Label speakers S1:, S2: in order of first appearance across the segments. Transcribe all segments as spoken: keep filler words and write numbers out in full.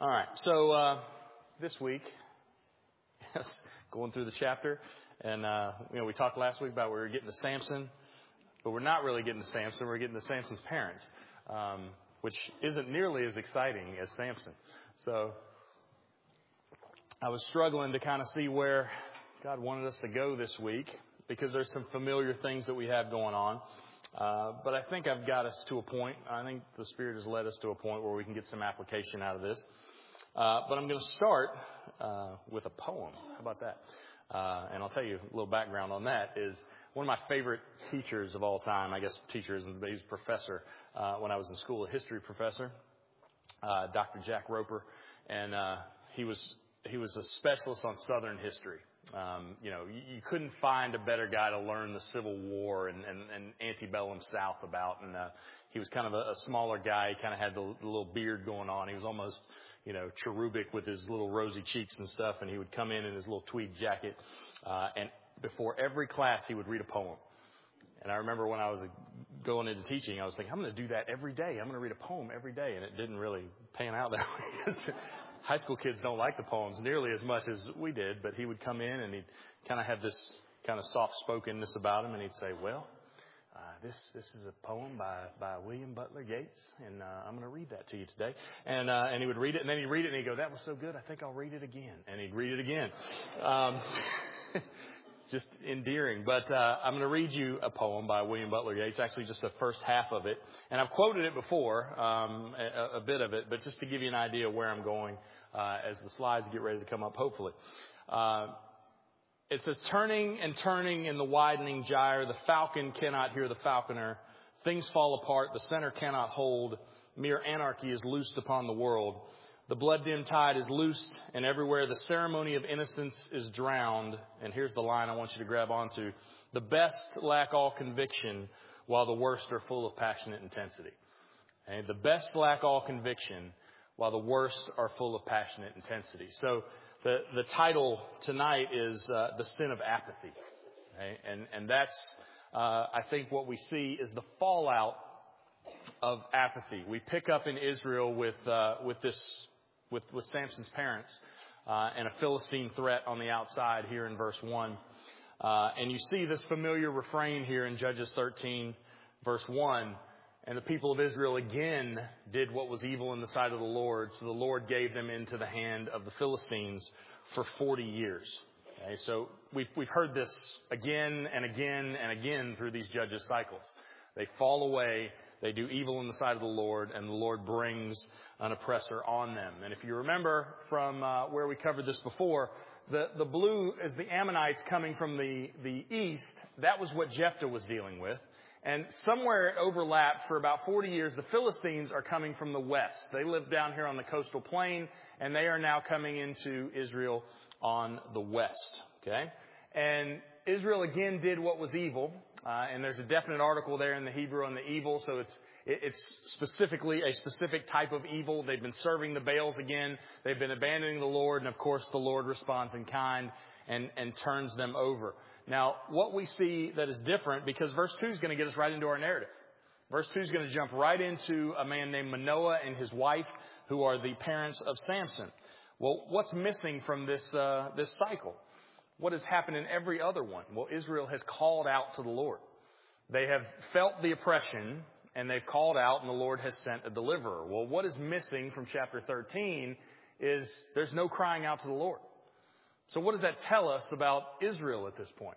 S1: All right, so uh, this week, going through the chapter, and uh, you know, we talked last week about we were getting to Samson, but we're not really getting to Samson. We're getting to Samson's parents, um, which isn't nearly as exciting as Samson. So I was struggling to kind of see where God wanted us to go this week because there's some familiar things that we have going on. Uh, but I think I've got us to a point. I think the Spirit has led us to a point where we can get some application out of this. Uh, but I'm going to start uh, with a poem. How about that? Uh, and I'll tell you a little background on that is one of my favorite teachers of all time. I guess teacher isn't, but he's a professor. Uh, when I was in school, a history professor, uh, Doctor Jack Roper, and uh, he was he was a specialist on Southern history. Um, you know, you, you couldn't find a better guy to learn the Civil War and, and, and antebellum South about. And uh, he was kind of a, a smaller guy. He kind of had the, the little beard going on. He was almost, you know, cherubic with his little rosy cheeks and stuff. And he would come in in his little tweed jacket. Uh, and before every class, he would read a poem. And I remember when I was going into teaching, I was thinking, I'm going to do that every day. I'm going to read a poem every day. And it didn't really pan out that way. High school kids don't like the poems nearly as much as we did, but he would come in and he'd kind of have this kind of soft-spokenness about him, and he'd say, well, uh, this this is a poem by, by William Butler Yeats, and uh, I'm going to read that to you today. And uh, and he would read it, and then he'd read it, and he'd go, that was so good, I think I'll read it again. And he'd read it again. Um, just endearing. But uh, I'm going to read you a poem by William Butler Yeats, actually just the first half of it. And I've quoted it before, um, a, a bit of it, but just to give you an idea of where I'm going uh, as the slides get ready to come up, hopefully. Uh, it says, turning and turning in the widening gyre, the falcon cannot hear the falconer. Things fall apart, the center cannot hold. Mere anarchy is loosed upon the world. The blood-dimmed tide is loosed, and everywhere the ceremony of innocence is drowned. And here's the line I want you to grab onto. The best lack all conviction, while the worst are full of passionate intensity. Okay? The best lack all conviction, while the worst are full of passionate intensity. So the, the title tonight is uh, The Sin of Apathy. Okay? And, and that's, uh, I think, what we see is the fallout of apathy. We pick up in Israel with uh, with this with with Samson's parents uh, and a Philistine threat on the outside here in verse one, uh, and you see this familiar refrain here in Judges thirteen, verse one. And the people of Israel again did what was evil in the sight of the Lord, so the Lord gave them into the hand of the Philistines for forty years. Okay, so we've we've heard this again and again and again through these Judges cycles. They fall away. They do evil in the sight of the Lord, and the Lord brings an oppressor on them. And if you remember from uh, where we covered this before, the, the blue is the Ammonites coming from the, the east. That was what Jephthah was dealing with. And somewhere it overlapped for about forty years. The Philistines are coming from the west. They live down here on the coastal plain, and they are now coming into Israel on the west. Okay? And Israel again did what was evil. Uh, and there's a definite article there in the Hebrew on the evil, so it's it, it's specifically a specific type of evil. They've been serving the Baals again. They've been abandoning the Lord, and of course the Lord responds in kind and, and turns them over. Now, what we see that is different, because verse two is going to get us right into our narrative. Verse two is going to jump right into a man named Manoah and his wife, who are the parents of Samson. Well, what's missing from this uh, this cycle? What has happened in every other one? Well, Israel has called out to the Lord. They have felt the oppression, and they've called out, and the Lord has sent a deliverer. Well, what is missing from chapter thirteen is there's no crying out to the Lord. So what does that tell us about Israel at this point?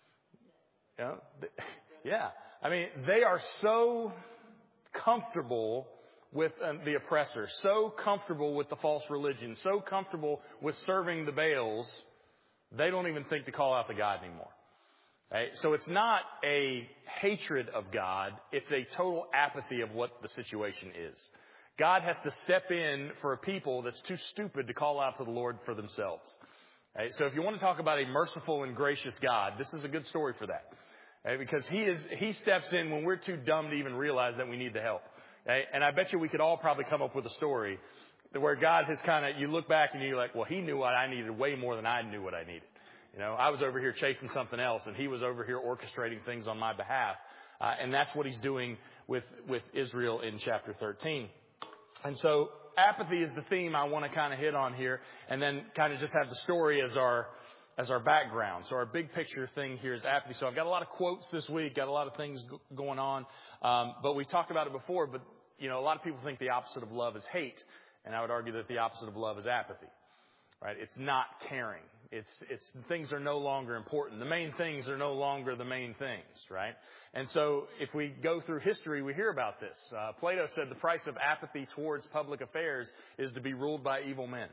S1: Yeah, yeah. I mean, they are so comfortable with um, the oppressor, so comfortable with the false religion, so comfortable with serving the Baals, they don't even think to call out to God anymore. Right? So it's not a hatred of God. It's a total apathy of what the situation is. God has to step in for a people that's too stupid to call out to the Lord for themselves. Right? So if you want to talk about a merciful and gracious God, this is a good story for that. Right? Because he is he steps in when we're too dumb to even realize that we need the help. Right? And I bet you we could all probably come up with a story where God has kind of, you look back and you're like, well, he knew what I needed way more than I knew what I needed. You know, I was over here chasing something else, and he was over here orchestrating things on my behalf. Uh, and that's what he's doing with, with Israel in chapter thirteen. And so apathy is the theme I want to kind of hit on here, and then kind of just have the story as our as our background. So our big picture thing here is apathy. So I've got a lot of quotes this week, got a lot of things g- going on, um, but we've talked about it before. But you know, a lot of people think the opposite of love is hate, and I would argue that the opposite of love is apathy. Right? It's not caring. It's, it's, things are no longer important. The main things are no longer the main things, right? And so if we go through history, we hear about this. Uh, Plato said the price of apathy towards public affairs is to be ruled by evil men.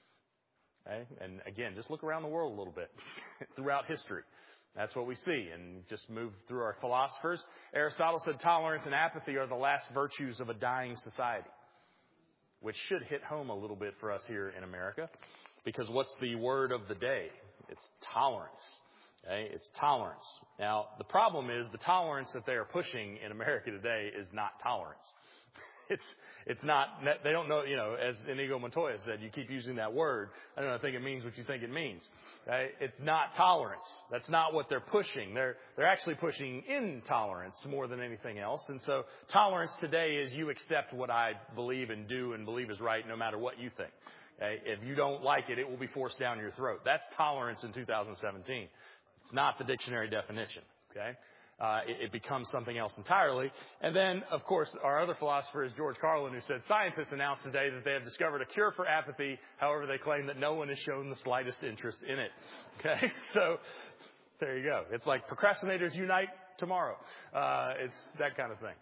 S1: Okay? And again, just look around the world a little bit throughout history. That's what we see. And just move through our philosophers. Aristotle said tolerance and apathy are the last virtues of a dying society, which should hit home a little bit for us here in America. Because what's the word of the day? It's tolerance. Okay? It's tolerance. Now, the problem is the tolerance that they are pushing in America today is not tolerance. It's it's not, they don't know, you know, as Inigo Montoya said, you keep using that word. I don't think it means what you think it means. Okay? It's not tolerance. That's not what they're pushing. They're they're actually pushing intolerance more than anything else. And so tolerance today is you accept what I believe and do and believe is right no matter what you think. Okay? If you don't like it, it will be forced down your throat. That's tolerance in two thousand seventeen. It's not the dictionary definition. Okay? Uh, it, it becomes something else entirely. And then, of course, our other philosopher is George Carlin, who said scientists announced today that they have discovered a cure for apathy. However, they claim that no one has shown the slightest interest in it. Okay? So there you go. It's like procrastinators unite tomorrow. Uh, it's that kind of thing.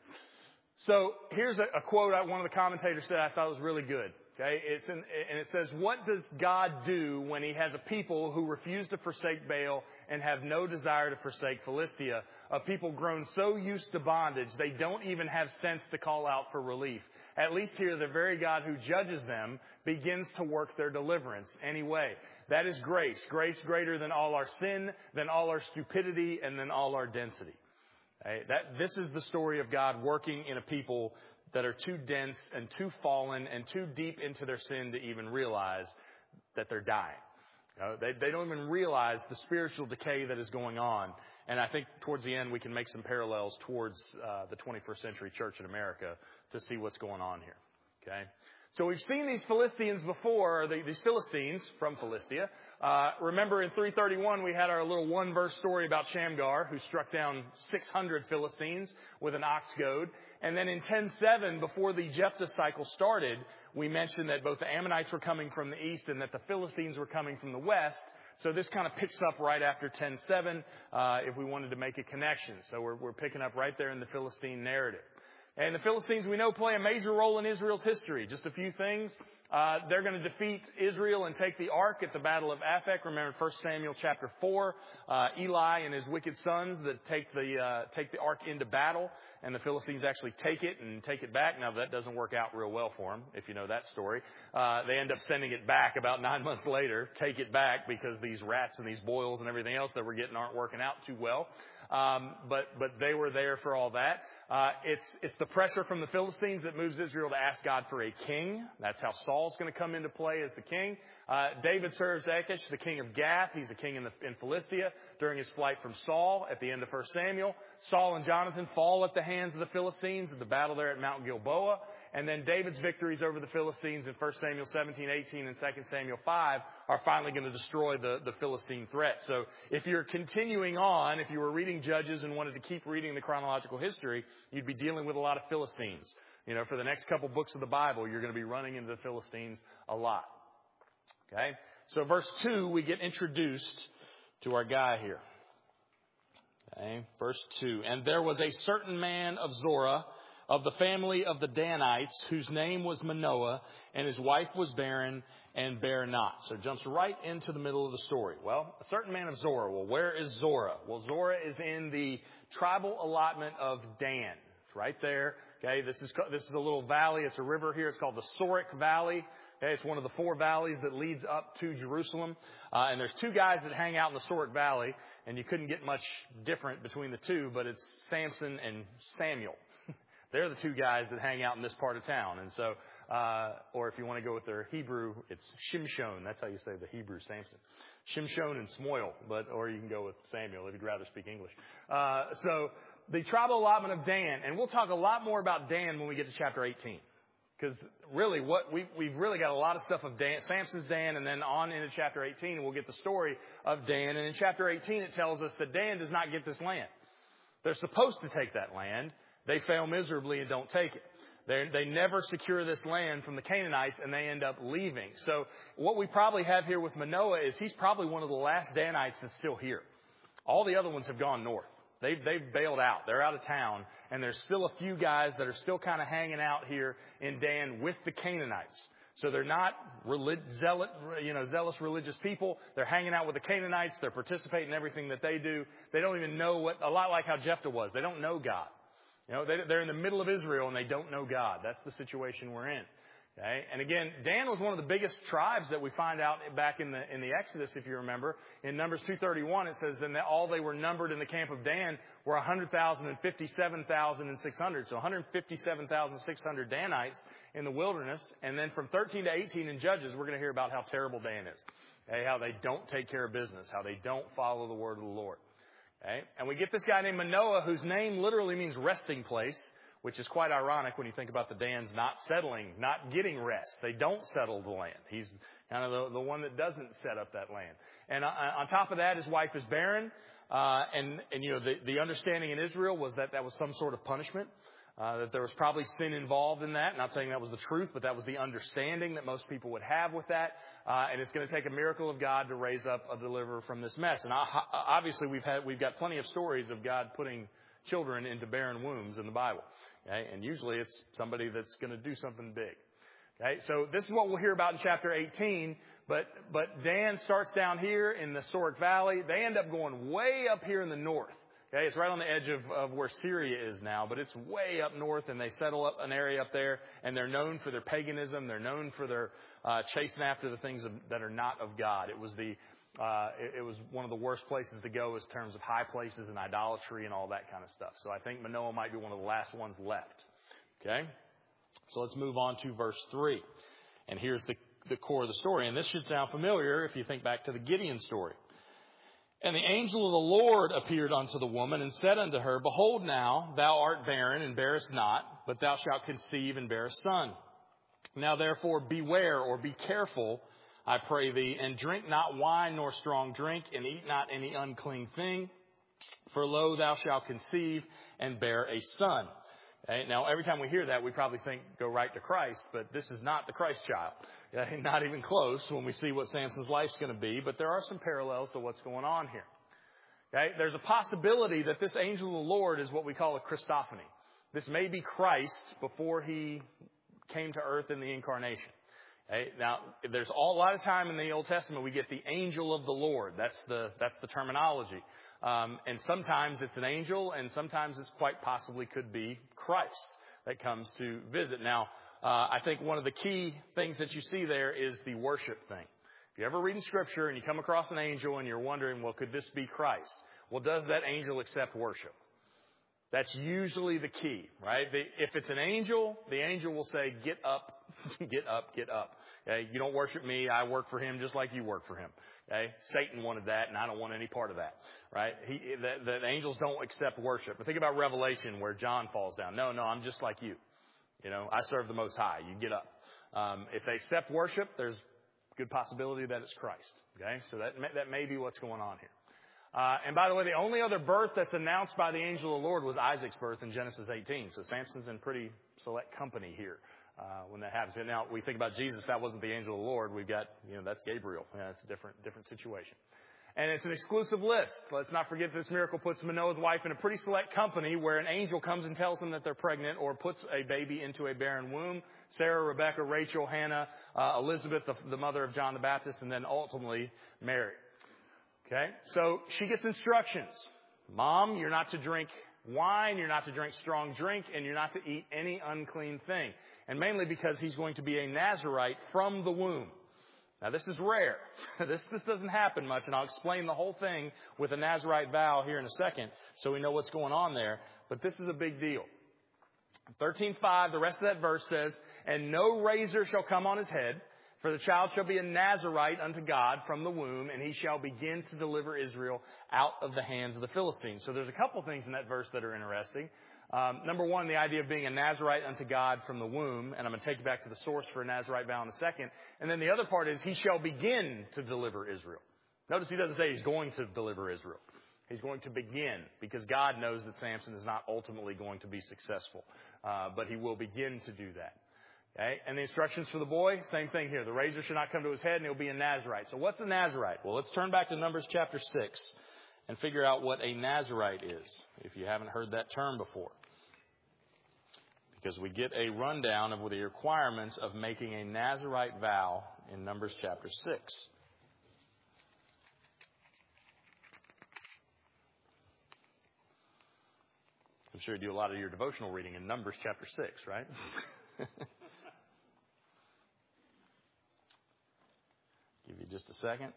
S1: So here's a, a quote one of the commentators said I thought was really good. Okay, it's in, and it says, what does God do when he has a people who refuse to forsake Baal and have no desire to forsake Philistia, a people grown so used to bondage they don't even have sense to call out for relief? At least here the very God who judges them begins to work their deliverance anyway. That is grace, grace greater than all our sin, than all our stupidity, and than all our density. Okay, that, this is the story of God working in a people that are too dense and too fallen and too deep into their sin to even realize that they're dying. You know, they, they don't even realize the spiritual decay that is going on. And I think towards the end we can make some parallels towards uh, the twenty-first century church in America to see what's going on here. Okay? So we've seen these Philistines before, or the, these Philistines from Philistia. Uh, remember in three thirty-one we had our little one-verse story about Shamgar, who struck down six hundred Philistines with an ox goad. And then in ten seven, before the Jephthah cycle started, we mentioned that both the Ammonites were coming from the east and that the Philistines were coming from the west. So this kind of picks up right after ten seven, uh, if we wanted to make a connection. So we're, we're picking up right there in the Philistine narrative. And the Philistines, we know, play a major role in Israel's history. Just a few things. Uh, they're going to defeat Israel and take the ark at the Battle of Aphek. Remember First Samuel chapter four. Uh, Eli and his wicked sons that take the, uh, take the ark into battle. And the Philistines actually take it and take it back. Now, that doesn't work out real well for them, if you know that story. Uh, they end up sending it back about nine months later, take it back because these rats and these boils and everything else that we're getting aren't working out too well. Um, but, but they were there for all that. Uh, it's, it's the pressure from the Philistines that moves Israel to ask God for a king. That's how Saul's going to come into play as the king. Uh, David serves Achish, the king of Gath. He's a king in, the, in Philistia during his flight from Saul at the end of First Samuel. Saul and Jonathan fall at the hands of the Philistines at the battle there at Mount Gilboa. And then David's victories over the Philistines in First Samuel seventeen, eighteen, and Second Samuel five are finally going to destroy the, the Philistine threat. So if you're continuing on, if you were reading Judges and wanted to keep reading the chronological history, you'd be dealing with a lot of Philistines. You know, for the next couple books of the Bible, you're going to be running into the Philistines a lot. Okay? So verse two, we get introduced to our guy here. Okay? Verse two. And there was a certain man of Zorah, of the family of the Danites, whose name was Manoah, and his wife was barren and bare not. So it jumps right into the middle of the story. Well, a certain man of Zorah. Well, where is Zorah? Well, Zorah is in the tribal allotment of Dan. It's right there. Okay, this is this is a little valley. It's a river here. It's called the Sorek Valley. Okay, it's one of the four valleys that leads up to Jerusalem. Uh, and there's two guys that hang out in the Sorek Valley, and you couldn't get much different between the two, but it's Samson and Samuel. They're the two guys that hang out in this part of town. And so, uh, or if you want to go with their Hebrew, it's Shimshon. That's how you say the Hebrew Samson. Shimshon and Smoil, but, or you can go with Samuel if you'd rather speak English. Uh, so the tribal allotment of Dan, and we'll talk a lot more about Dan when we get to chapter eighteen. Because really, what we, we've really got a lot of stuff of Dan, Samson's Dan, and then on into chapter eighteen, and we'll get the story of Dan. And in chapter eighteen, it tells us that Dan does not get this land. They're supposed to take that land. They fail miserably and don't take it. They they never secure this land from the Canaanites, and they end up leaving. So what we probably have here with Manoah is he's probably one of the last Danites that's still here. All the other ones have gone north. They've, they've bailed out. They're out of town. And there's still a few guys that are still kind of hanging out here in Dan with the Canaanites. So they're not relig- zealot, you know, zealous religious people. They're hanging out with the Canaanites. They're participating in everything that they do. They don't even know what, a lot like how Jephthah was. They don't know God. You know, they, they're in the middle of Israel and they don't know God. That's the situation we're in. Okay? And again, Dan was one of the biggest tribes that we find out back in the in the Exodus, if you remember. In Numbers two thirty-one, it says, and that all they were numbered in the camp of Dan were one hundred thousand and fifty-seven thousand six hundred. So one hundred fifty-seven thousand six hundred Danites in the wilderness. And then from thirteen to eighteen in Judges, we're going to hear about how terrible Dan is. Okay? How they don't take care of business. How they don't follow the word of the Lord. Okay? And we get this guy named Manoah, whose name literally means resting place, which is quite ironic when you think about the Dans not settling, not getting rest. They don't settle the land. He's kind of the, the one that doesn't set up that land. And uh, on top of that, his wife is barren. Uh, and, and, you know, the, the understanding in Israel was that that was some sort of punishment, uh, that there was probably sin involved in that. Not saying that was the truth, but that was the understanding that most people would have with that. Uh, and it's going to take a miracle of God to raise up a deliverer from this mess. And I, obviously we've had, we've got plenty of stories of God putting children into barren wombs in the Bible. Okay? And usually it's somebody that's going to do something big. Okay? So this is what we'll hear about in chapter eighteen. But, but Dan starts down here in the Sorek Valley. They end up going way up here in the north. Okay? It's right on the edge of, of where Syria is now, but it's way up north, and they settle up an area up there, and they're known for their paganism. They're known for their uh, chasing after the things of, that are not of God. It was the Uh, it, it was one of the worst places to go in terms of high places and idolatry and all that kind of stuff. So I think Manoah might be one of the last ones left. Okay? So let's move on to verse three. And here's the, the core of the story. And this should sound familiar if you think back to the Gideon story. And the angel of the Lord appeared unto the woman and said unto her, Behold now, thou art barren and bearest not, but thou shalt conceive and bear a son. Now therefore beware or be careful, I pray thee, and drink not wine nor strong drink, and eat not any unclean thing. For lo, thou shalt conceive and bear a son. Okay? Now, every time we hear that, we probably think, go right to Christ, but this is not the Christ child. Okay? Not even close when we see what Samson's life's going to be, but there are some parallels to what's going on here. Okay? There's a possibility that this angel of the Lord is what we call a Christophany. This may be Christ before he came to earth in the incarnation. Okay, now, there's all, a lot of time in the Old Testament we get the angel of the Lord. That's the that's the terminology. Um, and sometimes it's an angel, and sometimes it's quite possibly could be Christ that comes to visit. Now, uh, I think one of the key things that you see there is the worship thing. If you ever read in Scripture and you come across an angel and you're wondering, well, could this be Christ? Well, does that angel accept worship? That's usually the key, right? The, if it's an angel, the angel will say, get up, get up, get up. Okay? You don't worship me. I work for him just like you work for him. Okay? Satan wanted that, and I don't want any part of that, right? He, the, the angels don't accept worship. But think about Revelation where John falls down. No, no, I'm just like you. You know, I serve the Most High. You get up. Um, if they accept worship, there's a good possibility that it's Christ. Okay? So that may, that may be what's going on here. Uh, and by the way, the only other birth that's announced by the angel of the Lord was Isaac's birth in Genesis eighteen. So Samson's in pretty select company here uh, when that happens. And now we think about Jesus, that wasn't the angel of the Lord. We've got, you know, that's Gabriel. Yeah, it's a different, different situation. And it's an exclusive list. Let's not forget this miracle puts Manoah's wife in a pretty select company where an angel comes and tells them that they're pregnant or puts a baby into a barren womb. Sarah, Rebecca, Rachel, Hannah, uh, Elizabeth, the, the mother of John the Baptist, and then ultimately Mary. Okay, so she gets instructions. Mom, you're not to drink wine, you're not to drink strong drink, and you're not to eat any unclean thing. And mainly because he's going to be a Nazirite from the womb. Now, this is rare. this this doesn't happen much, and I'll explain the whole thing with a Nazirite vow here in a second so we know what's going on there. But this is a big deal. thirteen five, the rest of that verse says, And no razor shall come on his head, for the child shall be a Nazirite unto God from the womb, and he shall begin to deliver Israel out of the hands of the Philistines. So there's a couple things in that verse that are interesting. Um, number one, the idea of being a Nazirite unto God from the womb. And I'm going to take you back to the source for a Nazirite vow in a second. And then the other part is he shall begin to deliver Israel. Notice he doesn't say he's going to deliver Israel. He's going to begin, because God knows that Samson is not ultimately going to be successful. Uh, but he will begin to do that. Okay? And the instructions for the boy, same thing here. The razor should not come to his head, and he'll be a Nazirite. So what's a Nazirite? Well, let's turn back to Numbers chapter six and figure out what a Nazirite is, if you haven't heard that term before. Because we get a rundown of the requirements of making a Nazirite vow in Numbers chapter six. I'm sure you do a lot of your devotional reading in Numbers chapter six, right? Give you just a second.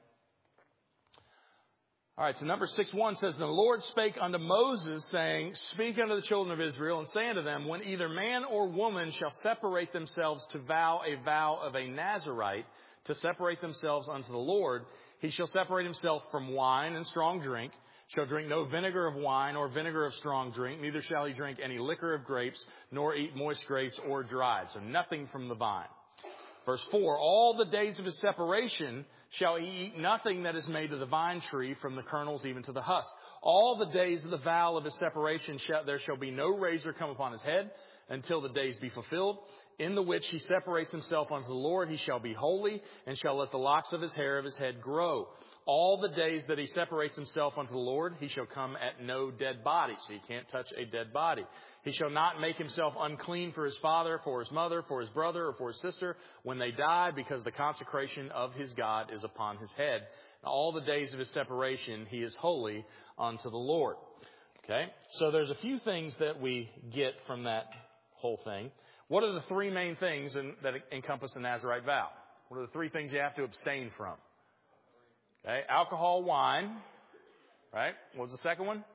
S1: All right, so Numbers six one says, "The Lord spake unto Moses, saying, Speak unto the children of Israel, and say unto them, When either man or woman shall separate themselves to vow a vow of a Nazirite, to separate themselves unto the Lord, he shall separate himself from wine and strong drink, shall drink no vinegar of wine or vinegar of strong drink, neither shall he drink any liquor of grapes, nor eat moist grapes or dried." So nothing from the vine. Verse four, "All the days of his separation shall he eat nothing that is made of the vine tree, from the kernels even to the husk. All the days of the vow of his separation shall, there shall be no razor come upon his head, until the days be fulfilled, in the which he separates himself unto the Lord. He shall be holy, and shall let the locks of his hair of his head grow. All the days that he separates himself unto the Lord, he shall come at no dead body." So he can't touch a dead body. "He shall not make himself unclean for his father, for his mother, for his brother, or for his sister when they die, because the consecration of his God is upon his head. All the days of his separation he is holy unto the Lord." Okay, so there's a few things that we get from that whole thing. What are the three main things in, that encompass a Nazirite vow? What are the three things you have to abstain from? Okay, alcohol, wine, right? What was the second one?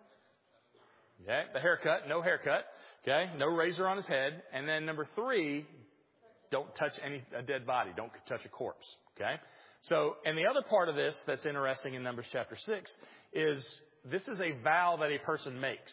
S1: Okay, the haircut, no haircut. Okay, no razor on his head. And then number three, don't touch any a dead body. Don't touch a corpse. Okay, so, and the other part of this that's interesting in Numbers chapter six is this is a vow that a person makes.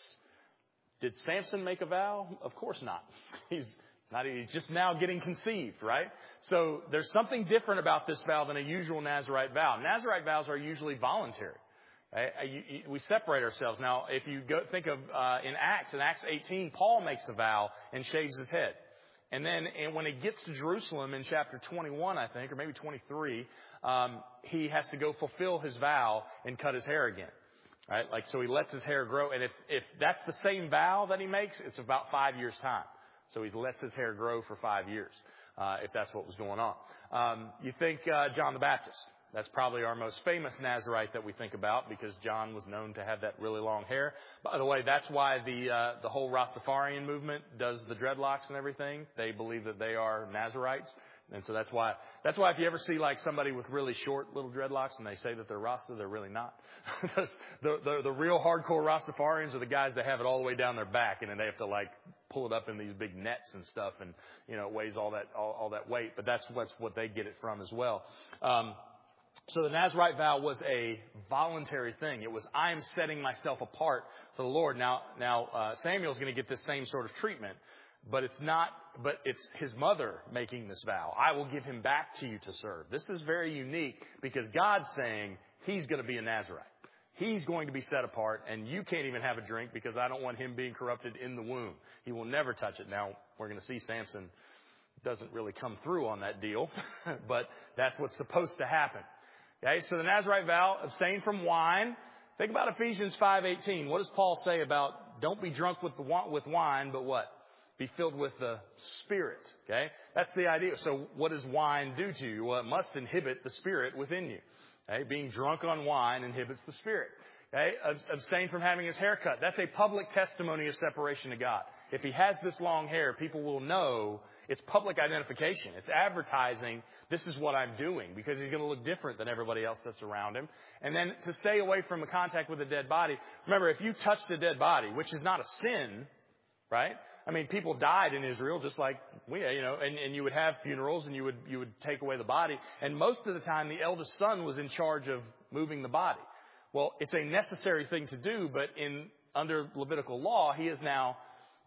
S1: Did Samson make a vow? Of course not. He's Not, he's just now getting conceived, right? So there's something different about this vow than a usual Nazirite vow. Nazirite vows are usually voluntary. Right? You, you, we separate ourselves. Now, if you go think of uh, in Acts, in Acts eighteen, Paul makes a vow and shaves his head. And then and when he gets to Jerusalem in chapter twenty-one, I think, or maybe twenty-three, um, he has to go fulfill his vow and cut his hair again. Right? Like, so he lets his hair grow. And if, if that's the same vow that he makes, it's about five years' time. So he lets his hair grow for five years, uh, if that's what was going on. Um, you think uh, John the Baptist. That's probably our most famous Nazirite that we think about, because John was known to have that really long hair. By the way, that's why the uh, the whole Rastafarian movement does the dreadlocks and everything. They believe that they are Nazirites. And so that's why, that's why if you ever see like somebody with really short little dreadlocks and they say that they're Rasta, they're really not. the, the, the real hardcore Rastafarians are the guys that have it all the way down their back, and then they have to like pull it up in these big nets and stuff, and, you know, it weighs all that, all, all that weight. But that's, that's what they get it from as well. Um, So the Nazirite vow was a voluntary thing. It was, I am setting myself apart for the Lord. Now, now uh, Samuel's going to get this same sort of treatment, but it's not, but it's his mother making this vow. I will give him back to you to serve. This is very unique, because God's saying he's going to be a Nazirite. He's going to be set apart, and you can't even have a drink, because I don't want him being corrupted in the womb. He will never touch it. Now, we're going to see Samson doesn't really come through on that deal, but that's what's supposed to happen. Okay, so the Nazirite vow, abstain from wine. Think about Ephesians five eighteen. What does Paul say about don't be drunk with the with wine, but what? Be filled with the Spirit. Okay, that's the idea. So what does wine do to you? Well, it must inhibit the Spirit within you. Okay, being drunk on wine inhibits the Spirit. Okay, abstain from having his hair cut. That's a public testimony of separation to God. If he has this long hair, people will know. It's public identification. It's advertising, this is what I'm doing, because he's going to look different than everybody else that's around him. And then to stay away from a contact with a dead body. Remember, if you touch the dead body, which is not a sin, right? I mean, people died in Israel just like we, you know, and, and you would have funerals and you would, you would take away the body. And most of the time, the eldest son was in charge of moving the body. Well, it's a necessary thing to do, but in under Levitical law, he is now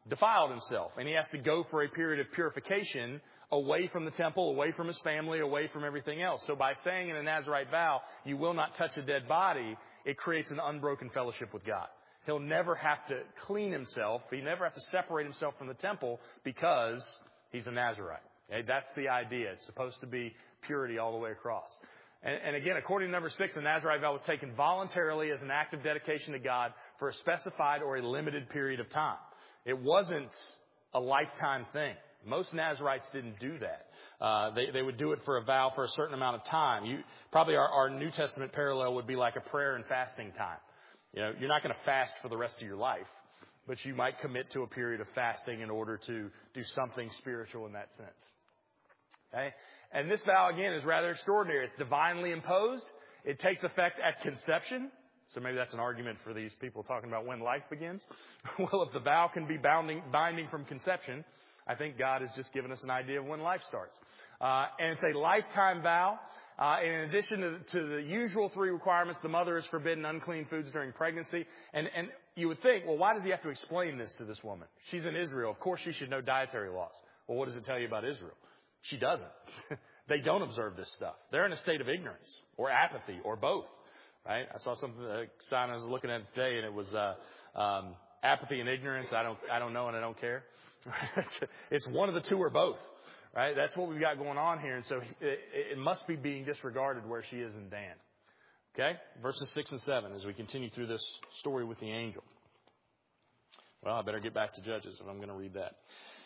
S1: defiled himself. And he has to go for a period of purification away from the temple, away from his family, away from everything else. So by saying in a Nazirite vow, you will not touch a dead body, it creates an unbroken fellowship with God. He'll never have to clean himself. He never have to separate himself from the temple because he's a Nazirite. Okay? That's the idea. It's supposed to be purity all the way across. And, and again, according to number six, the Nazirite vow was taken voluntarily as an act of dedication to God for a specified or a limited period of time. It wasn't a lifetime thing. Most Nazirites didn't do that. Uh, they, they would do it for a vow for a certain amount of time. You, probably our, our New Testament parallel would be like a prayer and fasting time. You know, you're not going to fast for the rest of your life, but you might commit to a period of fasting in order to do something spiritual in that sense. Okay? And this vow, again, is rather extraordinary. It's divinely imposed. It takes effect at conception. So maybe that's an argument for these people talking about when life begins. Well, if the vow can be bounding, binding from conception, I think God has just given us an idea of when life starts. Uh, and it's a lifetime vow. Uh, in addition to, to the usual three requirements, the mother is forbidden unclean foods during pregnancy. And, and you would think, well, why does he have to explain this to this woman? She's in Israel. Of course she should know dietary laws. Well, what does it tell you about Israel? She doesn't. They don't observe this stuff. They're in a state of ignorance or apathy or both. Right? I saw something, a sign I was looking at today, and it was uh, um, apathy and ignorance. I don't, I don't know, and I don't care. It's one of the two or both. Right? That's what we've got going on here, and so it, it must be being disregarded where she is in Dan. Okay, verses six and seven as we continue through this story with the angel. Well, I better get back to Judges if I'm going to read that.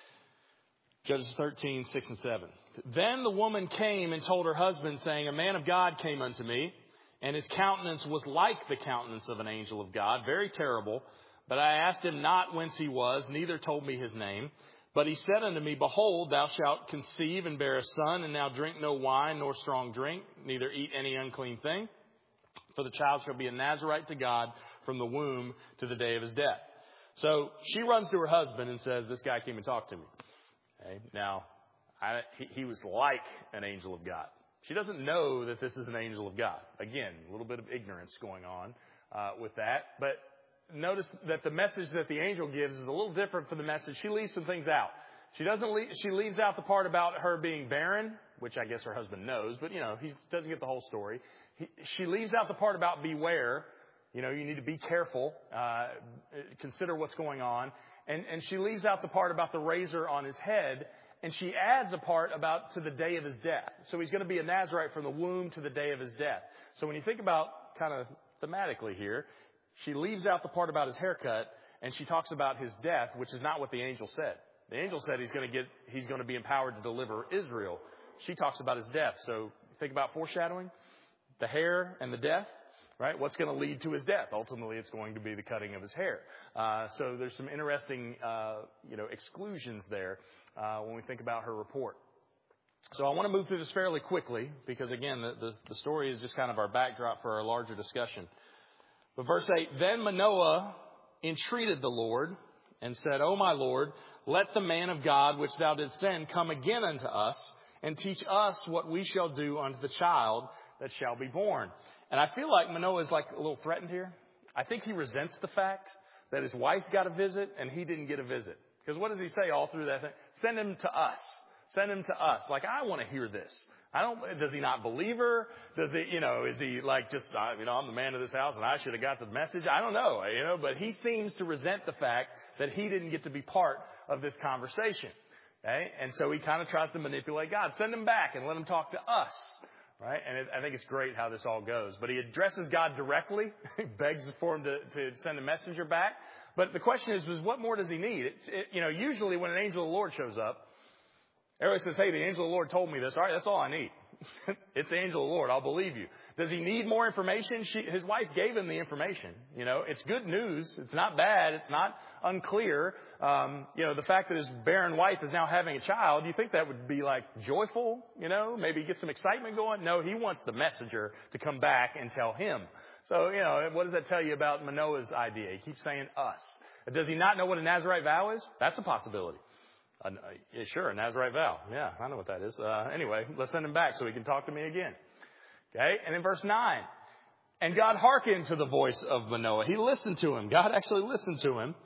S1: Judges thirteen, six and seven. Then the woman came and told her husband, saying, "A man of God came unto me, and his countenance was like the countenance of an angel of God, very terrible. But I asked him not whence he was, neither told me his name. But he said unto me, Behold, thou shalt conceive and bear a son, and now drink no wine nor strong drink, neither eat any unclean thing. For the child shall be a Nazirite to God from the womb to the day of his death." So she runs to her husband and says, "This guy came and talked to me." Okay, now, I, he, he was like an angel of God. She doesn't know that this is an angel of God. Again, a little bit of ignorance going on uh, with that. But notice that the message that the angel gives is a little different from the message. She leaves some things out. She doesn't. Leave, she leaves out the part about her being barren, which I guess her husband knows, but you know he doesn't get the whole story. He, she leaves out the part about beware. You know, you need to be careful, uh, consider what's going on, and and she leaves out the part about the razor on his head. And she adds a part about to the day of his death. So he's going to be a Nazirite from the womb to the day of his death. So when you think about kind of thematically here, she leaves out the part about his haircut and she talks about his death, which is not what the angel said. The angel said he's going to get, he's going to be empowered to deliver Israel. She talks about his death. So think about foreshadowing, the hair and the death. Right? What's going to lead to his death? Ultimately, it's going to be the cutting of his hair. Uh, so there's some interesting, uh, you know, exclusions there uh, when we think about her report. So I want to move through this fairly quickly because, again, the, the, the story is just kind of our backdrop for our larger discussion. But verse eight, "Then Manoah entreated the Lord and said, O my Lord, let the man of God which thou didst send come again unto us and teach us what we shall do unto the child that shall be born." And I feel like Manoah is like a little threatened here. I think he resents the fact that his wife got a visit and he didn't get a visit. Because what does he say all through that thing? Send him to us. Send him to us. Like, I want to hear this. I don't, does he not believe her? Does he, you know, is he like just, uh, you know, I'm the man of this house and I should have got the message? I don't know, you know, but he seems to resent the fact that he didn't get to be part of this conversation. Okay. And so he kind of tries to manipulate God. Send him back and let him talk to us. Right? And it, I think it's great how this all goes. But he addresses God directly, begs for him to, to send a messenger back. But the question is, was what more does he need? It, it, you know, usually when an angel of the Lord shows up, everybody says, "Hey, the angel of the Lord told me this." All right, that's all I need. It's the angel of the Lord. I'll believe you. Does he need more information? She, his wife gave him the information. You know, it's good news. It's not bad. It's not unclear. Um, you know, the fact that his barren wife is now having a child, you think that would be like joyful, you know, maybe get some excitement going? No, he wants the messenger to come back and tell him. So, you know, what does that tell you about Manoah's idea? He keeps saying us. Does he not know what a Nazirite vow is? That's a possibility. Uh, yeah, sure, a Nazirite vow. Yeah, I know what that is. Uh, anyway, let's send him back so he can talk to me again. Okay, and in verse nine, "And God hearkened to the voice of Manoah." He listened to him. God actually listened to him.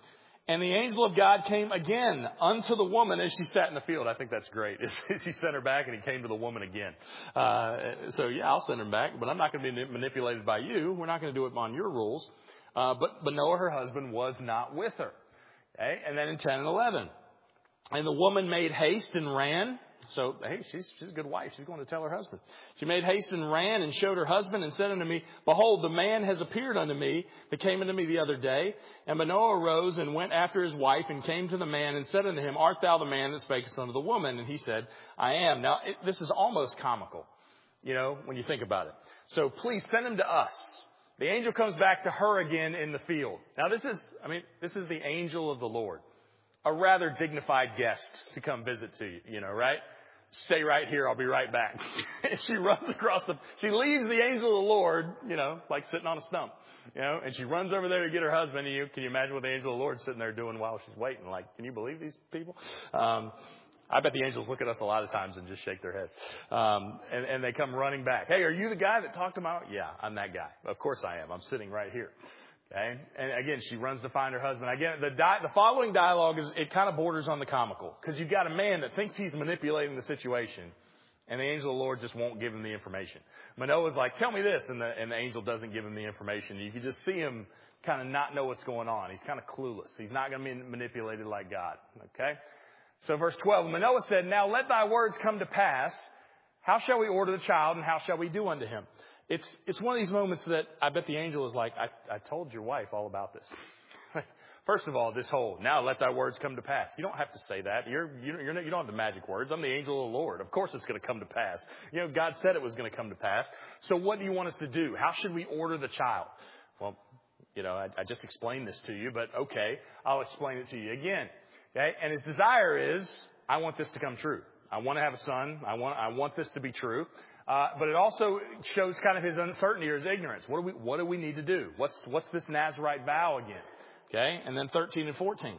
S1: And the angel of God came again unto the woman as she sat in the field. I think that's great. He sent her back and he came to the woman again. Uh, so yeah, I'll send him back, but I'm not going to be manipulated by you. We're not going to do it on your rules. Uh, but, but Noah, her husband, was not with her. Okay. And then in ten and eleven, and the woman made haste and ran. So, hey, she's, she's a good wife. She's going to tell her husband. She made haste and ran and showed her husband and said unto me, Behold, the man has appeared unto me that came unto me the other day. And Manoah arose and went after his wife and came to the man and said unto him, Art thou the man that spakest unto the woman? And he said, I am. Now, it, this is almost comical, you know, when you think about it. So please send him to us. The angel comes back to her again in the field. Now, this is, I mean, this is the angel of the Lord. A rather dignified guest to come visit to you, you know, right? Stay right here. I'll be right back. She runs across the, she leaves the angel of the Lord, you know, like sitting on a stump, you know, and she runs over there to get her husband. And you, can you imagine what the angel of the Lord's sitting there doing while she's waiting? Like, can you believe these people? Um, I bet the angels look at us a lot of times and just shake their heads. Um, and, and they come running back. Hey, are you the guy that talked to my, yeah, I'm that guy. Of course I am. I'm sitting right here. Okay. And again, she runs to find her husband. Again, the di- the following dialogue is, it kind of borders on the comical, because you've got a man that thinks he's manipulating the situation, and the angel of the Lord just won't give him the information. Manoah's like, tell me this, and the, and the angel doesn't give him the information. You can just see him kind of not know what's going on. He's kind of clueless. He's not going to be manipulated like God. Okay. So verse twelve, Manoah said, Now let thy words come to pass. How shall we order the child, and how shall we do unto him? It's it's one of these moments that I bet the angel is like, I, I told your wife all about this. First of all, this whole, now let thy words come to pass. You don't have to say that. You're, you're, you're, you don't have the magic words. I'm the angel of the Lord. Of course it's going to come to pass. You know, God said it was going to come to pass. So what do you want us to do? How should we order the child? Well, you know, I, I just explained this to you, but okay, I'll explain it to you again. Okay, and his desire is, I want this to come true. I want to have a son. I want, I want this to be true. Uh, but it also shows kind of his uncertainty or his ignorance. What do we, what do we need to do? What's, what's this Nazirite vow again? Okay. And then thirteen and fourteen.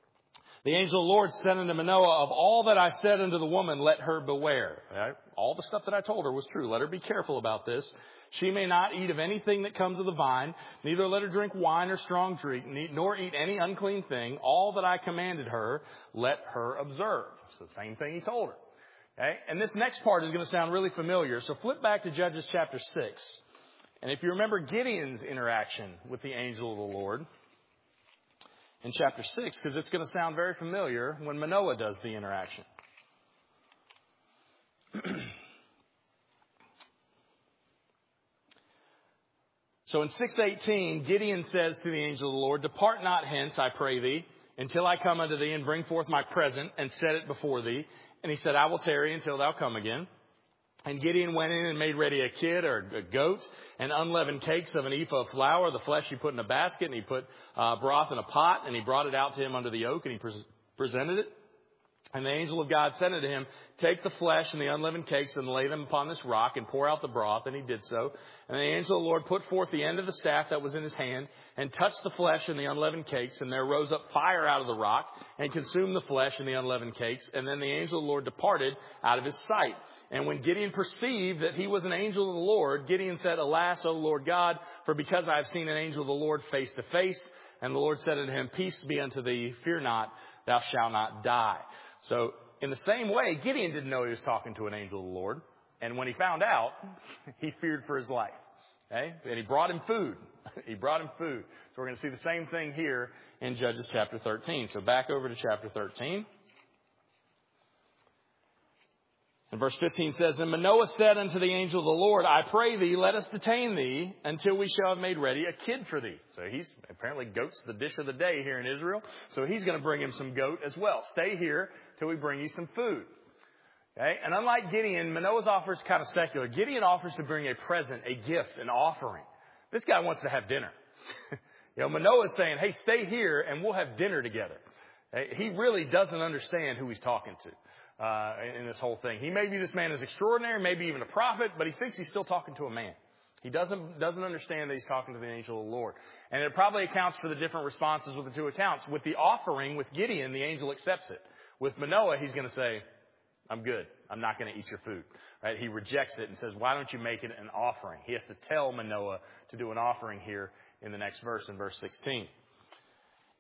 S1: The angel of the Lord said unto Manoah, Of all that I said unto the woman, let her beware. Right? All the stuff that I told her was true. Let her be careful about this. She may not eat of anything that comes of the vine, neither let her drink wine or strong drink, nor eat any unclean thing. All that I commanded her, let her observe. It's the same thing he told her. Okay? And this next part is going to sound really familiar. So flip back to Judges chapter six. And if you remember Gideon's interaction with the angel of the Lord in chapter six, because it's going to sound very familiar when Manoah does the interaction. So in six eighteen, Gideon says to the angel of the Lord, Depart not hence, I pray thee, until I come unto thee and bring forth my present and set it before thee. And he said, I will tarry until thou come again. And Gideon went in and made ready a kid or a goat and unleavened cakes of an ephah of flour. The flesh he put in a basket, and he put uh, broth in a pot, and he brought it out to him under the oak, and he pre- presented it. And the angel of God said unto him, Take the flesh and the unleavened cakes and lay them upon this rock and pour out the broth. And he did so. And the angel of the Lord put forth the end of the staff that was in his hand and touched the flesh and the unleavened cakes. And there rose up fire out of the rock and consumed the flesh and the unleavened cakes. And then the angel of the Lord departed out of his sight. And when Gideon perceived that he was an angel of the Lord, Gideon said, Alas, O Lord God, for because I have seen an angel of the Lord face to face. And the Lord said unto him, Peace be unto thee, fear not, thou shalt not die. So in the same way, Gideon didn't know he was talking to an angel of the Lord. And when he found out, he feared for his life. Okay? And he brought him food. He brought him food. So we're going to see the same thing here in Judges chapter thirteen. So back over to chapter thirteen. And verse fifteen says, And Manoah said unto the angel of the Lord, I pray thee, let us detain thee until we shall have made ready a kid for thee. So he's apparently goat's the dish of the day here in Israel. So he's going to bring him some goat as well. Stay here till we bring you some food. Okay. And unlike Gideon, Manoah's offer is kind of secular. Gideon offers to bring a present, a gift, an offering. This guy wants to have dinner. You know, Manoah is saying, hey, stay here and we'll have dinner together. He really doesn't understand who he's talking to. Uh, in this whole thing. He may view this man as extraordinary, maybe even a prophet, but he thinks he's still talking to a man. He doesn't, doesn't understand that he's talking to the angel of the Lord. And it probably accounts for the different responses with the two accounts. With the offering, with Gideon, the angel accepts it. With Manoah, he's going to say, I'm good. I'm not going to eat your food. Right? He rejects it and says, why don't you make it an offering? He has to tell Manoah to do an offering here in the next verse, in verse sixteen.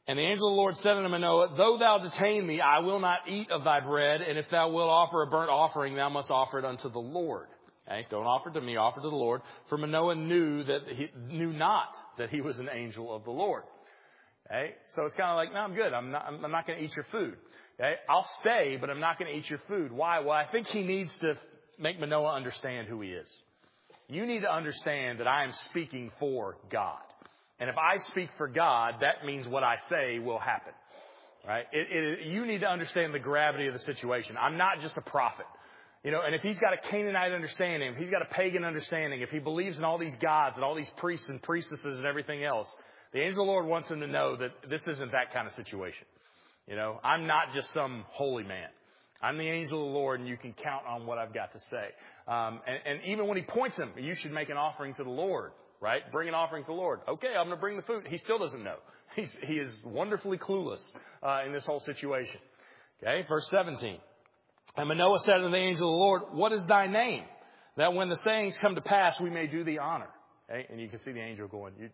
S1: And the angel of the Lord said unto Manoah, though thou detain me, I will not eat of thy bread. And if thou wilt offer a burnt offering, thou must offer it unto the Lord. Okay? Don't offer it to me, offer it to the Lord. For Manoah knew that he knew not that he was an angel of the Lord. Okay? So it's kind of like, no, I'm good. I'm not, I'm not going to eat your food. Okay? I'll stay, but I'm not going to eat your food. Why? Well, I think he needs to make Manoah understand who he is. You need to understand that I am speaking for God. And if I speak for God, that means what I say will happen. Right? It, it, you need to understand the gravity of the situation. I'm not just a prophet. You know, and if he's got a Canaanite understanding, if he's got a pagan understanding, if he believes in all these gods and all these priests and priestesses and everything else, the angel of the Lord wants him to know that this isn't that kind of situation. You know, I'm not just some holy man. I'm the angel of the Lord, and you can count on what I've got to say. Um, and, and even when he points him, you should make an offering to the Lord, right? Bring an offering to the Lord. Okay, I'm going to bring the food. He still doesn't know. He's, he is wonderfully clueless uh, in this whole situation. Okay, verse seventeen. And Manoah said unto the angel of the Lord, what is thy name? That when the sayings come to pass, we may do thee honor. Okay? And you can see the angel going, you,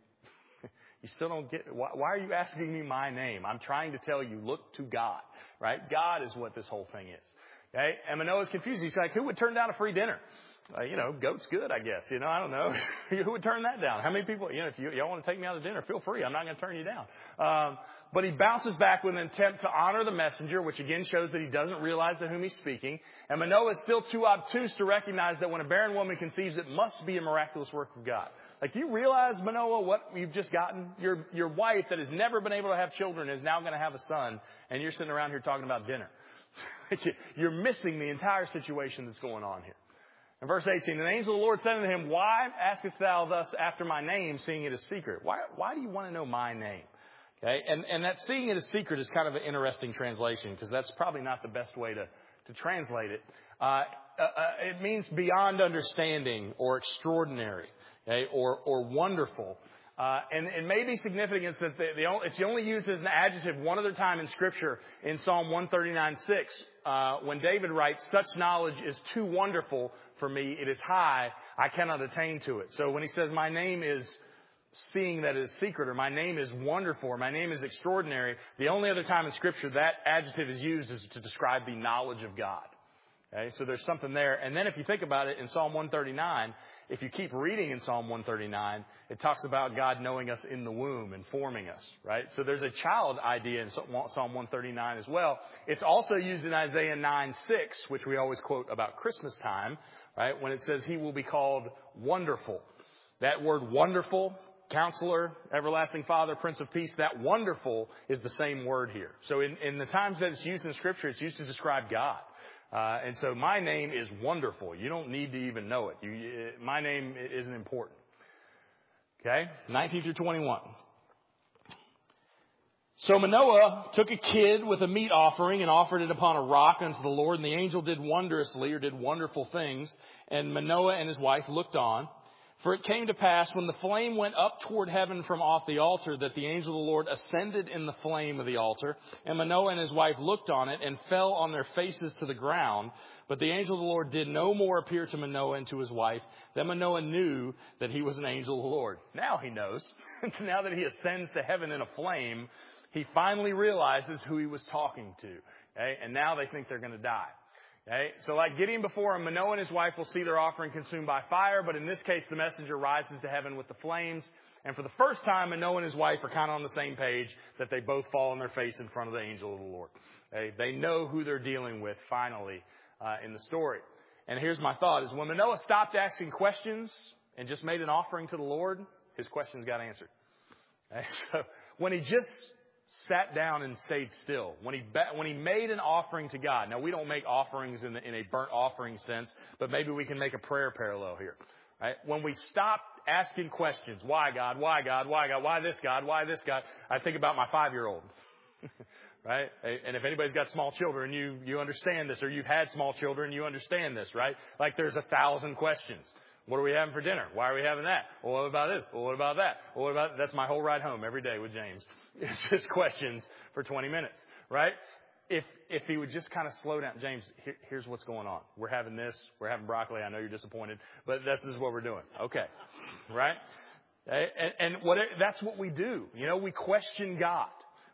S1: you still don't get, why, why are you asking me my name? I'm trying to tell you, look to God, right? God is what this whole thing is. Okay? And Manoah's confused. He's like, who would turn down a free dinner? Uh, you know, goat's good, I guess. You know, I don't know. Who would turn that down? How many people, you know, if you, y'all want to take me out to dinner, feel free. I'm not going to turn you down. Um, but he bounces back with an attempt to honor the messenger, which again shows that he doesn't realize to whom he's speaking. And Manoah is still too obtuse to recognize that when a barren woman conceives, it must be a miraculous work of God. Like, do you realize, Manoah, what you've just gotten? Your, your wife that has never been able to have children is now going to have a son, and you're sitting around here talking about dinner. You're missing the entire situation that's going on here. In verse eighteen, and the angel of the Lord said unto him, why askest thou thus after my name, seeing it is secret? Why, why do you want to know my name? Okay, and, and that seeing it as secret is kind of an interesting translation, because that's probably not the best way to, to translate it. Uh, uh, it means beyond understanding or extraordinary, okay, or, or wonderful. Uh, and it may be significant that the, the only, it's only used as an adjective one other time in Scripture in Psalm one thirty-nine six, uh, when David writes, such knowledge is too wonderful for me. It is high. I cannot attain to it. So when he says my name is seeing that it is secret, or my name is wonderful, or my name is extraordinary, the only other time in Scripture that adjective is used is to describe the knowledge of God. Okay, so there's something there. And then if you think about it in Psalm one thirty-nine, if you keep reading in Psalm one thirty-nine, it talks about God knowing us in the womb and forming us, right? So there's a child idea in Psalm one thirty-nine as well. It's also used in Isaiah nine six, which we always quote about Christmas time, right? When it says he will be called wonderful. That word wonderful, Counselor, Everlasting Father, Prince of Peace, that wonderful is the same word here. So in, in the times that it's used in Scripture, it's used to describe God. Uh, and so my name is wonderful. You don't need to even know it. You, it my name isn't important. Okay? nineteen through twenty-one. So Manoah took a kid with a meat offering and offered it upon a rock unto the Lord. And the angel did wondrously, or did wonderful things. And Manoah and his wife looked on. For it came to pass, when the flame went up toward heaven from off the altar, that the angel of the Lord ascended in the flame of the altar. And Manoah and his wife looked on it and fell on their faces to the ground. But the angel of the Lord did no more appear to Manoah and to his wife. Then Manoah knew that he was an angel of the Lord. Now he knows. Now that he ascends to heaven in a flame, he finally realizes who he was talking to. Okay? And now they think they're going to die. Okay, so like Gideon before him, Manoah and his wife will see their offering consumed by fire. But in this case, the messenger rises to heaven with the flames. And for the first time, Manoah and his wife are kind of on the same page, that they both fall on their face in front of the angel of the Lord. Okay, they know who they're dealing with finally uh, in the story. And here's my thought, is when Manoah stopped asking questions and just made an offering to the Lord, his questions got answered. Okay, so when he just sat down and stayed still, when he when he made an offering to God. Now, we don't make offerings in, the, in a burnt offering sense, but maybe we can make a prayer parallel here. Right? When we stop asking questions, why God, why God, why God, why this God, why this God, I think about my five-year-old. Right? And if anybody's got small children, you you understand this, or you've had small children, you understand this, right? Like there's a thousand questions. What are we having for dinner? Why are we having that? Well, what about this? Well, what about that? Well, what about, that's my whole ride home every day with James. It's just questions for twenty minutes, right? If, if he would just kind of slow down, James, here, here's what's going on. We're having this. We're having broccoli. I know you're disappointed, but this is what we're doing. Okay. Right? And, and what, that's what we do. You know, we question God.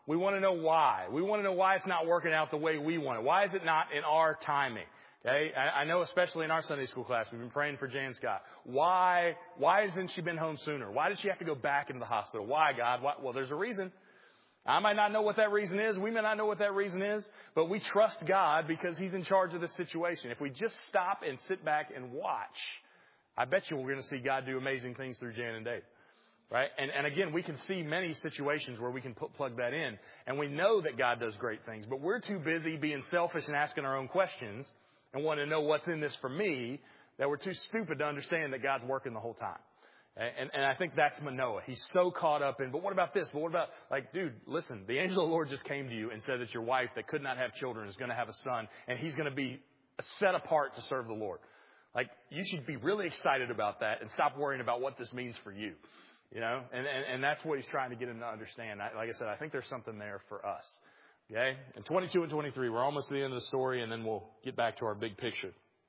S1: We want to know why. We want to know why it's not working out the way we want it. Why is it not in our timing? Okay, I, I know especially in our Sunday school class, we've been praying for Jan Scott. Why, why hasn't she been home sooner? Why did she have to go back into the hospital? Why, God? Why? Well, there's a reason. I might not know what that reason is. We may not know what that reason is, but we trust God because He's in charge of this situation. If we just stop and sit back and watch, I bet you we're going to see God do amazing things through Jan and Dave. Right? And, and again, we can see many situations where we can put, plug that in. And we know that God does great things, but we're too busy being selfish and asking our own questions and want to know what's in this for me, that we're too stupid to understand that God's working the whole time. And, and I think that's Manoah. He's so caught up in, but what about this? But what about, like, dude, listen, the angel of the Lord just came to you and said that your wife that could not have children is going to have a son, and he's going to be set apart to serve the Lord. Like, you should be really excited about that and stop worrying about what this means for you. You know, and, and, and that's what he's trying to get him to understand. I, like I said, I think there's something there for us. Okay? And twenty-two and twenty-three, we're almost to the end of the story, and then we'll get back to our big picture.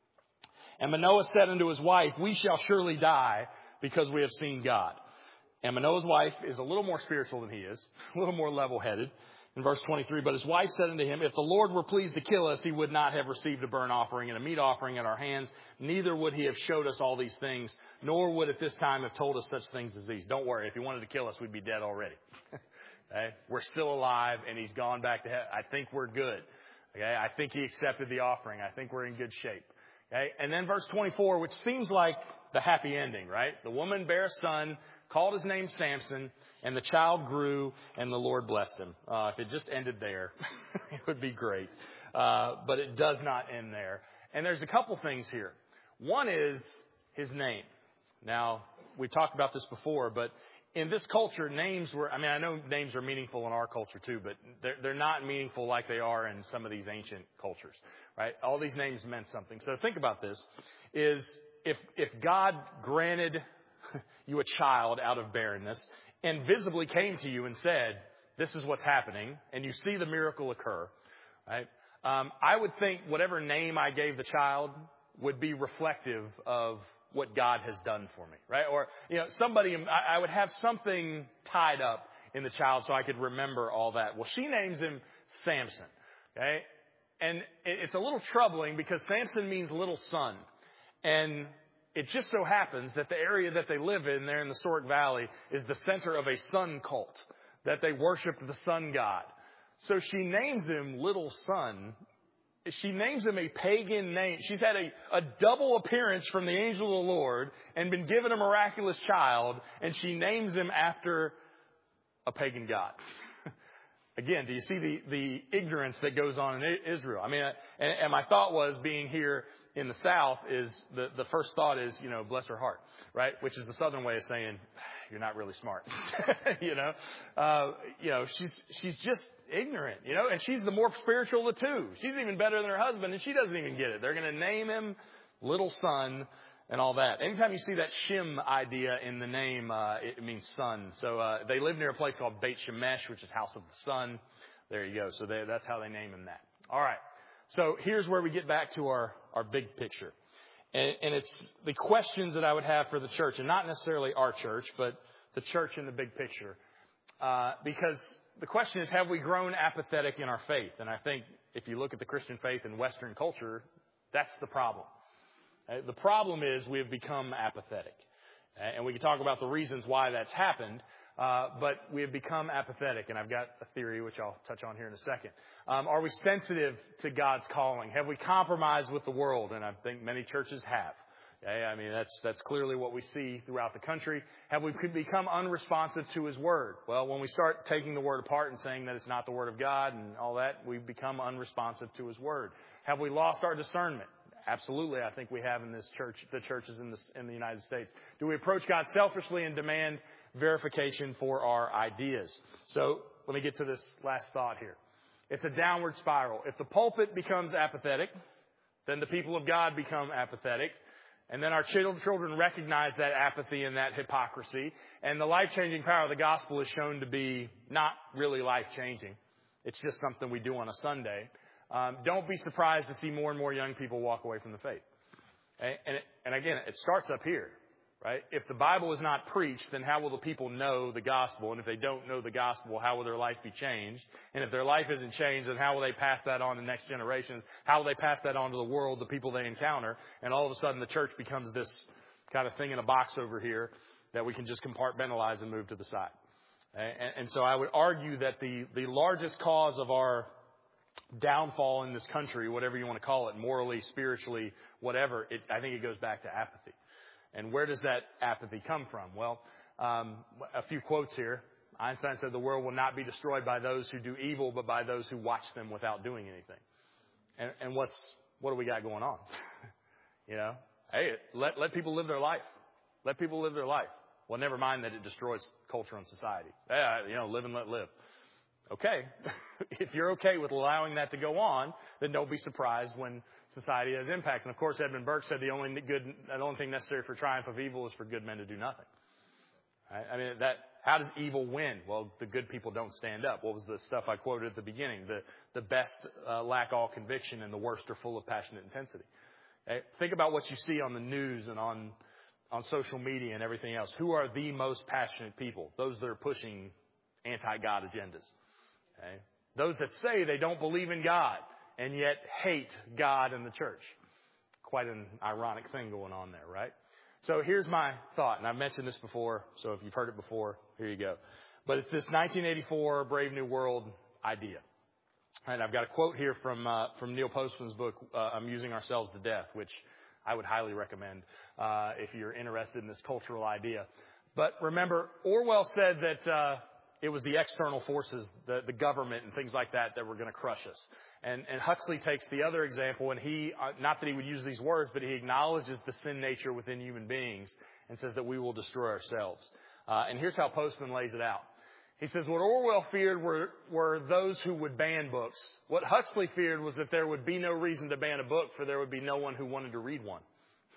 S1: And Manoah said unto his wife, we shall surely die because we have seen God. And Manoah's wife is a little more spiritual than he is, a little more level-headed. In verse twenty-three, but his wife said unto him, if the Lord were pleased to kill us, he would not have received a burnt offering and a meat offering at our hands. Neither would he have showed us all these things, nor would at this time have told us such things as these. Don't worry, if he wanted to kill us, we'd be dead already. Okay? We're still alive, and he's gone back to heaven. I think we're good. Okay? I think he accepted the offering. I think we're in good shape. Okay? And then verse twenty-four, which seems like the happy ending, right? The woman bare a son, called his name Samson, and the child grew, and the Lord blessed him. Uh, if it just ended there, it would be great. Uh, but it does not end there. And there's a couple things here. One is his name. Now, we talked about this before, but in this culture, names were, I mean, I know names are meaningful in our culture too, but they're, they're not meaningful like they are in some of these ancient cultures, right? All these names meant something. So think about this, is if, if God granted you a child out of barrenness and visibly came to you and said, this is what's happening, and you see the miracle occur, right? Um, I would think whatever name I gave the child would be reflective of what God has done for me, right? Or, you know, somebody, I, I would have something tied up in the child so I could remember all that. Well, she names him Samson, okay? And it, it's a little troubling because Samson means little son. And it just so happens that the area that they live in there in the Sorek Valley is the center of a sun cult, that they worship the sun god. So she names him Little Son. She names him a pagan name. She's had a, a double appearance from the angel of the Lord and been given a miraculous child, and she names him after a pagan god. Again, do you see the, the ignorance that goes on in Israel? I mean, and, and my thought was, being here in the South, is the, the first thought is, you know, bless her heart, right? Which is the Southern way of saying, you're not really smart. you know, uh, you know, she's, she's just ignorant, you know, and she's the more spiritual of the two. She's even better than her husband, and she doesn't even get it. They're going to name him Little Son and all that. Anytime you see that Shem idea in the name, uh, it means son. So, uh, they live near a place called Beit Shemesh, which is House of the Sun. There you go. So they, that's how they name him that. All right. So here's where we get back to our, our big picture. And, and it's the questions that I would have for the church, and not necessarily our church, but the church in the big picture. Uh, because the question is, have we grown apathetic in our faith? And I think if you look at the Christian faith in Western culture, that's the problem. Uh, the problem is we have become apathetic. Uh, and we can talk about the reasons why that's happened. Uh, but we have become apathetic, and I've got a theory which I'll touch on here in a second. Um, are we sensitive to God's calling? Have we compromised with the world? And I think many churches have. Okay? I mean, that's that's clearly what we see throughout the country. Have we become unresponsive to His Word? Well, when we start taking the Word apart and saying that it's not the Word of God and all that, we've become unresponsive to His Word. Have we lost our discernment? Absolutely, I think we have in this church, the churches in, this, in the United States. Do we approach God selfishly and demand verification for our ideas? So let me get to this last thought here. It's a downward spiral. If the pulpit becomes apathetic, then the people of God become apathetic. And then our children recognize that apathy and that hypocrisy. And the life-changing power of the gospel is shown to be not really life-changing. It's just something we do on a Sunday. Um, don't be surprised to see more and more young people walk away from the faith. And, and, it, and again, it starts up here. right? If the Bible is not preached, then how will the people know the gospel? And if they don't know the gospel, how will their life be changed? And if their life isn't changed, then how will they pass that on to next generations? How will they pass that on to the world, the people they encounter? And all of a sudden the church becomes this kind of thing in a box over here that we can just compartmentalize and move to the side. And, and so I would argue that the, the largest cause of our downfall in this country, whatever you want to call it, morally, spiritually, whatever, it, I think it goes back to apathy. And where does that apathy come from? Well, um, a few quotes here. Einstein said the world will not be destroyed by those who do evil, but by those who watch them without doing anything. And, and what's what do we got going on? You know, hey, let let people live their life. Let people live their life. Well, never mind that it destroys culture and society. Yeah, you know, live and let live. Okay. If you're okay with allowing that to go on, then don't be surprised when society has impacts. And of course, Edmund Burke said the only good, the only thing necessary for triumph of evil is for good men to do nothing. Right? I mean, that, how does evil win? Well, the good people don't stand up. What was the stuff I quoted at the beginning? The, the best uh, lack all conviction and the worst are full of passionate intensity. Okay? Think about what you see on the news and on, on social media and everything else. Who are the most passionate people? Those that are pushing anti-God agendas. Okay? Those that say they don't believe in God and yet hate God and the church. Quite an ironic thing going on there, right? So here's my thought, and I've mentioned this before, so if you've heard it before, here you go. But it's this nineteen eighty-four Brave New World idea. And I've got a quote here from uh, from Neil Postman's book, uh, Amusing Ourselves to Death, which I would highly recommend uh, if you're interested in this cultural idea. But remember, Orwell said that uh, it was the external forces, the, the government and things like that, that were going to crush us. And, and Huxley takes the other example, and he, uh, not that he would use these words, but he acknowledges the sin nature within human beings and says that we will destroy ourselves. Uh, and here's how Postman lays it out. He says, what Orwell feared were, were those who would ban books. What Huxley feared was that there would be no reason to ban a book, for there would be no one who wanted to read one.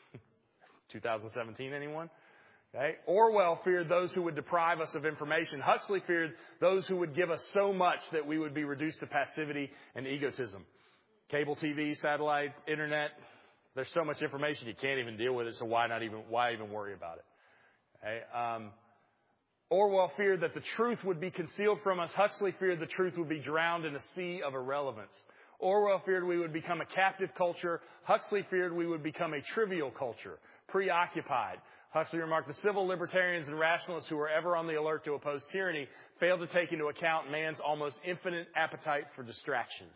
S1: twenty seventeen, anyone? Okay. Orwell feared those who would deprive us of information. Huxley feared those who would give us so much that we would be reduced to passivity and egotism. Cable T V, satellite, internet, there's so much information you can't even deal with it, so why not even, why even worry about it? Okay. Um, Orwell feared that the truth would be concealed from us. Huxley feared the truth would be drowned in a sea of irrelevance. Orwell feared we would become a captive culture. Huxley feared we would become a trivial culture, preoccupied. Huxley remarked, the civil libertarians and rationalists who are ever on the alert to oppose tyranny fail to take into account man's almost infinite appetite for distractions.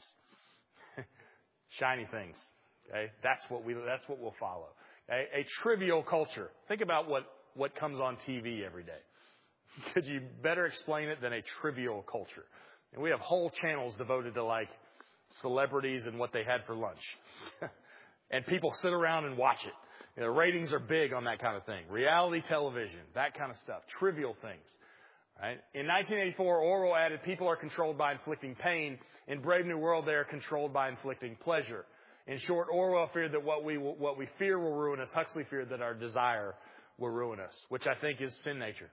S1: Shiny things. Okay? That's what we, that's what we'll follow. Okay? A trivial culture. Think about what, what comes on T V every day. Could you better explain it than a trivial culture? And we have whole channels devoted to like celebrities and what they had for lunch. And people sit around and watch it. You know, ratings are big on that kind of thing. Reality television, that kind of stuff. Trivial things. Right? In nineteen eighty-four, Orwell added, people are controlled by inflicting pain. In Brave New World, they are controlled by inflicting pleasure. In short, Orwell feared that what we what we fear will ruin us. Huxley feared that our desire will ruin us, which I think is sin nature.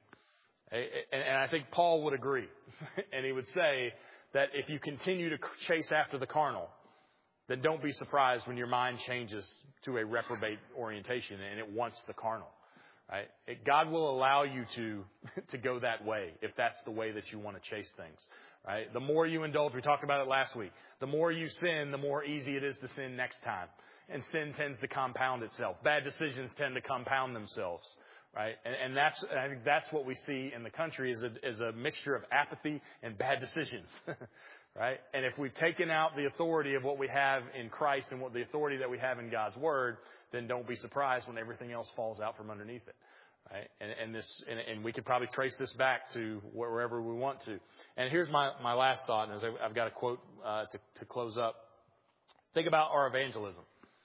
S1: And I think Paul would agree. And he would say that if you continue to chase after the carnal, then don't be surprised when your mind changes to a reprobate orientation and it wants the carnal. Right? It, God will allow you to, to go that way if that's the way that you want to chase things. Right? The more you indulge, we talked about it last week, the more you sin, the more easy it is to sin next time. And sin tends to compound itself. Bad decisions tend to compound themselves. Right? And, and that's, I think that's what we see in the country is a, is a mixture of apathy and bad decisions. Right? And if we've taken out the authority of what we have in Christ and what the authority that we have in God's Word, then don't be surprised when everything else falls out from underneath it. Right? And, and this, and, and we could probably trace this back to wherever we want to. And here's my, my last thought, and as I've got a quote uh, to, to close up. Think about our evangelism.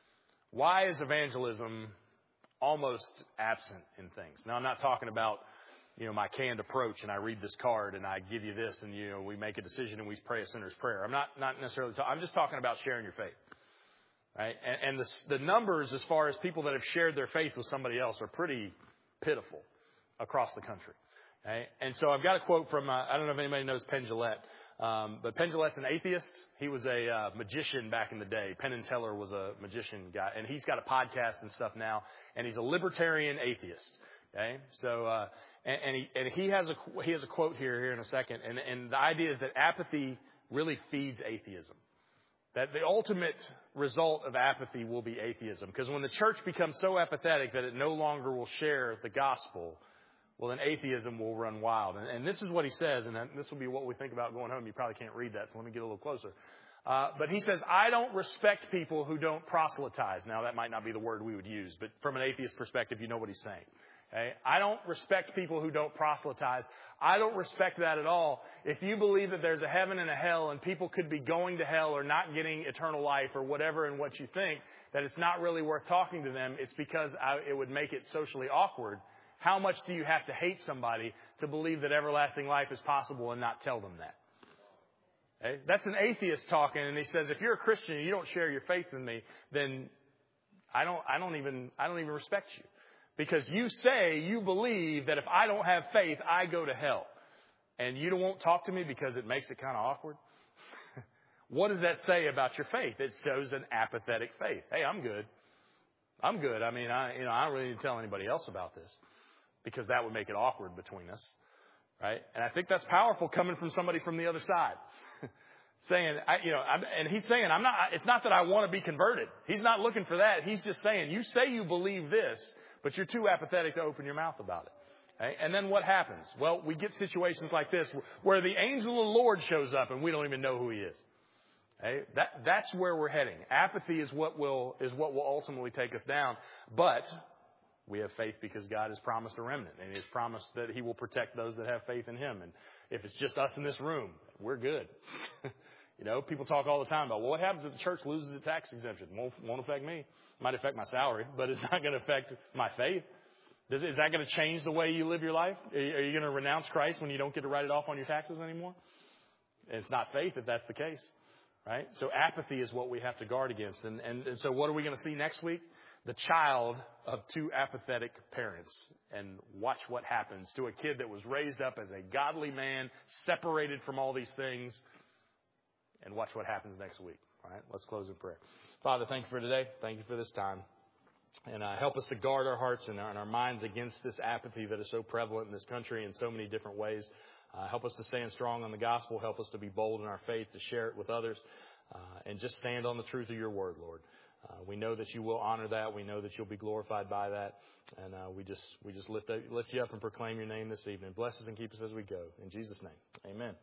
S1: Why is evangelism almost absent in things? Now, I'm not talking about, you know, my canned approach and I read this card and I give you this and, you know, we make a decision and we pray a sinner's prayer. I'm not, not necessarily talking, I'm just talking about sharing your faith. Right? And, and the, the numbers as far as people that have shared their faith with somebody else are pretty pitiful across the country. Okay? And so I've got a quote from, uh, I don't know if anybody knows Penn Jillette, um, but Penn Jillette's an atheist. He was a uh, magician back in the day. Penn and Teller was a magician guy, and he's got a podcast and stuff now, and he's a libertarian atheist. Okay, so uh, and, and he and he has a he has a quote here here in a second, and and the idea is that apathy really feeds atheism. That the ultimate result of apathy will be atheism, because when the church becomes so apathetic that it no longer will share the gospel, well, then atheism will run wild. And, and this is what he says, and this will be what we think about going home. You probably can't read that, so let me get a little closer. Uh, but he says, I don't respect people who don't proselytize. Now, that might not be the word we would use, but from an atheist perspective, you know what he's saying. Okay? I don't respect people who don't proselytize. I don't respect that at all. If you believe that there's a heaven and a hell and people could be going to hell or not getting eternal life or whatever in what you think, that it's not really worth talking to them, it's because I, it would make it socially awkward. How much do you have to hate somebody to believe that everlasting life is possible and not tell them that? Okay? That's an atheist talking, and he says, if you're a Christian and you don't share your faith with me, then I don't, I don't even, I don't even respect you. Because you say you believe that if I don't have faith, I go to hell. And you won't talk to me because it makes it kind of awkward. What does that say about your faith? It shows an apathetic faith. Hey, I'm good. I'm good. I mean, I, you know, I don't really need to tell anybody else about this, because that would make it awkward between us. Right? And I think that's powerful coming from somebody from the other side. Saying, I, you know, I'm, and he's saying, I'm not, it's not that I want to be converted. He's not looking for that. He's just saying, you say you believe this, but you're too apathetic to open your mouth about it. Okay? And then what happens? Well, we get situations like this where the angel of the Lord shows up and we don't even know who he is. Okay? That, that's where we're heading. Apathy is what will, is what will ultimately take us down. But we have faith because God has promised a remnant, and he has promised that he will protect those that have faith in him. And if it's just us in this room, we're good. You know, people talk all the time about, well, what happens if the church loses its tax exemption? Won't, won't affect me. It might affect my salary, but it's not going to affect my faith. Does, is that going to change the way you live your life? Are you, are you going to renounce Christ when you don't get to write it off on your taxes anymore? It's not faith if that's the case, right? So apathy is what we have to guard against. And, and, and so what are we going to see next week? The child of two apathetic parents. And watch what happens to a kid that was raised up as a godly man, separated from all these things. And watch what happens next week. All right, let's close in prayer. Father, thank you for today. Thank you for this time. And uh, help us to guard our hearts and our, and our minds against this apathy that is so prevalent in this country in so many different ways. Uh, help us to stand strong on the gospel. Help us to be bold in our faith, to share it with others, uh, and just stand on the truth of your word, Lord. Uh, we know that you will honor that. We know that you'll be glorified by that. And uh, we just we just lift, lift you up and proclaim your name this evening. Bless us and keep us as we go. In Jesus' name, amen.